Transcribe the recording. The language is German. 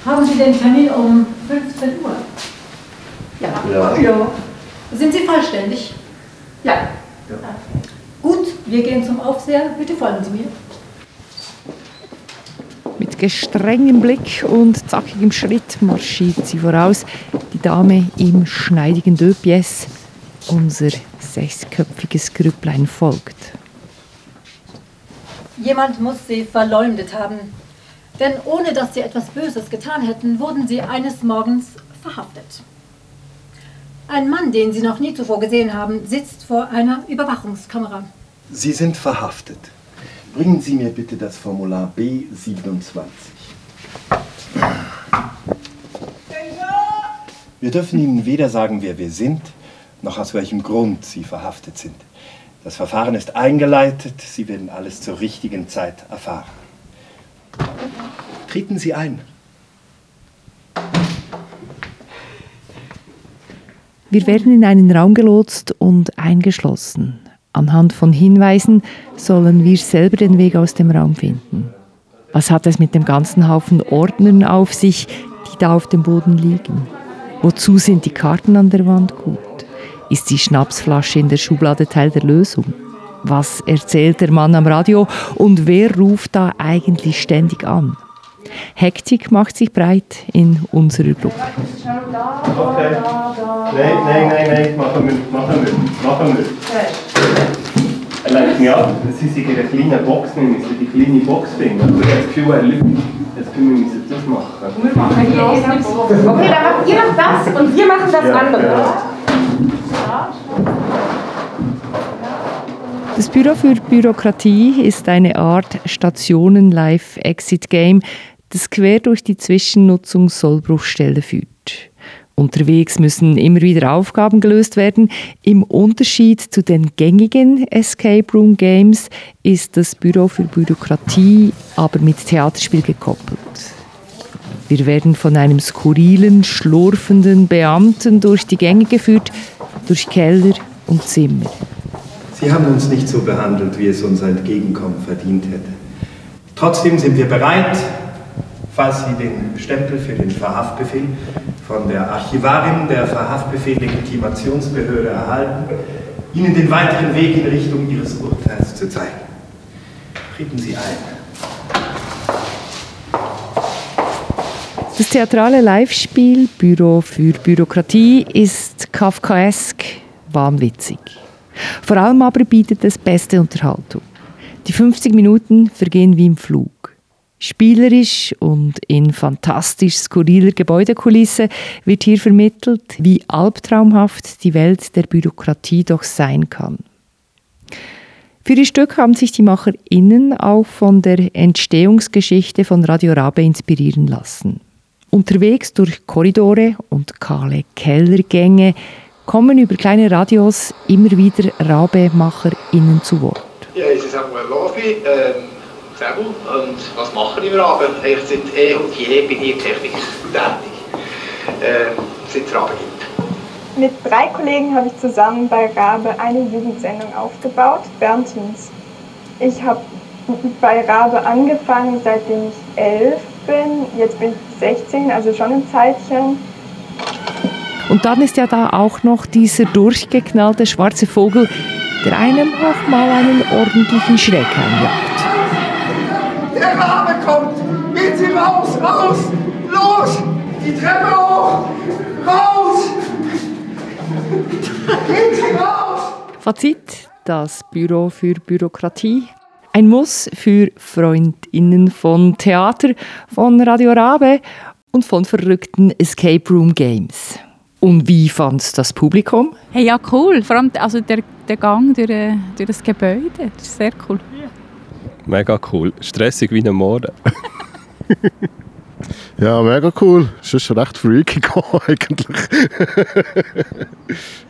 Haben Sie den Termin um 15 Uhr? Ja. Sind Sie vollständig? Ja. Gut, wir gehen zum Aufseher. Bitte folgen Sie mir. Mit gestrengem Blick und zackigem Schritt marschiert sie voraus. Die Dame im schneidigen Deux-Pièces. Unser 6-köpfiges Grüpplein folgt. Jemand muss Sie verleumdet haben. Denn ohne dass Sie etwas Böses getan hätten, wurden Sie eines Morgens verhaftet. Ein Mann, den Sie noch nie zuvor gesehen haben, sitzt vor einer Überwachungskamera. Sie sind verhaftet. Bringen Sie mir bitte das Formular B27. Wir dürfen Ihnen weder sagen, wer wir sind, noch aus welchem Grund Sie verhaftet sind. Das Verfahren ist eingeleitet. Sie werden alles zur richtigen Zeit erfahren. Treten Sie ein. Wir werden in einen Raum gelotst und eingeschlossen. Anhand von Hinweisen sollen wir selber den Weg aus dem Raum finden. Was hat es mit dem ganzen Haufen Ordnern auf sich, die da auf dem Boden liegen? Wozu sind die Karten an der Wand gut? Ist die Schnapsflasche in der Schublade Teil der Lösung? Was erzählt der Mann am Radio und wer ruft da eigentlich ständig an? Hektik macht sich breit in unserer Gruppe. Okay. Nein, machen wir. Er lenkt mich ab, Sie sind in einer kleinen Box, wir müssen die kleine Box finden. Aber ich habe das Gefühl, er lügt. Das Gefühl, wir müssen das machen. Wir machen die große Box. Okay, dann macht ihr noch das und wir machen das andere. Ja. Das Büro für Bürokratie ist eine Art Stationen-Live-Exit-Game, das quer durch die Zwischennutzung Sollbruchstelle führt. Unterwegs müssen immer wieder Aufgaben gelöst werden. Im Unterschied zu den gängigen Escape Room Games ist das Büro für Bürokratie aber mit Theaterspiel gekoppelt. Wir werden von einem skurrilen, schlurfenden Beamten durch die Gänge geführt, durch Keller und Zimmer. Sie haben uns nicht so behandelt, wie es unser Entgegenkommen verdient hätte. Trotzdem sind wir bereit, falls Sie den Stempel für den Verhaftbefehl von der Archivarin der Verhaftbefehl-Legitimationsbehörde erhalten, Ihnen den weiteren Weg in Richtung Ihres Urteils zu zeigen. Treten Sie ein. Das theatrale Live-Spiel Büro für Bürokratie ist kafkaesk wahnwitzig. Vor allem aber bietet es beste Unterhaltung. Die 50 Minuten vergehen wie im Flug. Spielerisch und in fantastisch skurriler Gebäudekulisse wird hier vermittelt, wie albtraumhaft die Welt der Bürokratie doch sein kann. Für ihr Stück haben sich die MacherInnen auch von der Entstehungsgeschichte von Radio Rabe inspirieren lassen. Unterwegs durch Korridore und kahle Kellergänge kommen über kleine Radios immer wieder Rabe-MacherInnen zu Wort. Ja, ich bin Samuel Lofi, Säbel, und was mache ich im Rabe? Ich seit und je bin ich Technik tätig, seit es Rabe gibt. Mit 3 Kollegen habe ich zusammen bei Rabe eine Jugendsendung aufgebaut, Bernteens. Ich habe bei Rabe angefangen, seitdem ich 11 bin. Jetzt bin ich 16, also schon ein Zeitchen. Und dann ist ja da auch noch dieser durchgeknallte schwarze Vogel, der einem auch mal einen ordentlichen Schreck einjagt. Der Rabe kommt! Geht Sie raus! Raus! Los! Die Treppe hoch! Raus! Geht Sie raus! Fazit: Das Büro für Bürokratie. Ein Muss für FreundInnen von Theater, von Radio Rabe und von verrückten Escape Room Games. Und wie fand das Publikum? Hey, ja, cool. Vor allem also der Gang durch das Gebäude. Das ist sehr cool. Mega cool. Stressig wie am Morgen. Ja, mega cool. Es ist schon recht freaky eigentlich.